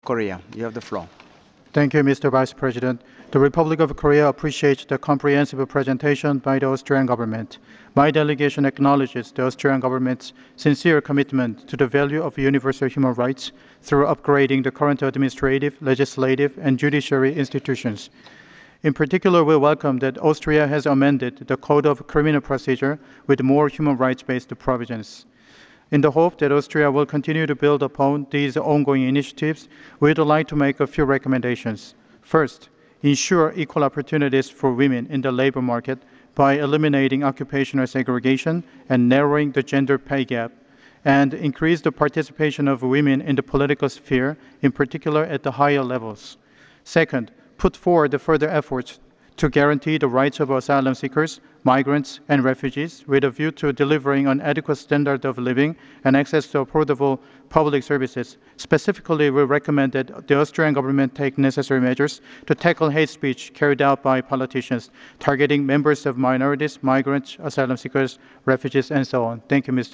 Korea. You have the floor. Thank you, Mr. Vice President. The Republic of Korea appreciates the comprehensive presentation by the Austrian government. My delegation acknowledges the Austrian government's sincere commitment to the value of universal human rights through upgrading the current administrative, legislative, and judiciary institutions. In particular, we welcome that Austria has amended the Code of Criminal Procedure with more human rights-based provisions. In the hope that Austria will continue to build upon these ongoing initiatives, we'd like to make a few recommendations. First, ensure equal opportunities for women in the labor market by eliminating occupational segregation and narrowing the gender pay gap, and increase the participation of women in the political sphere, in particular at the higher levels. Second, put forward further efforts to guarantee the rights of asylum seekers, migrants, and refugees with a view to delivering an adequate standard of living and access to affordable public services. Specifically, we recommend that the Austrian government take necessary measures to tackle hate speech carried out by politicians, targeting members of minorities, migrants, asylum seekers, refugees, and so on. Thank you, Mr.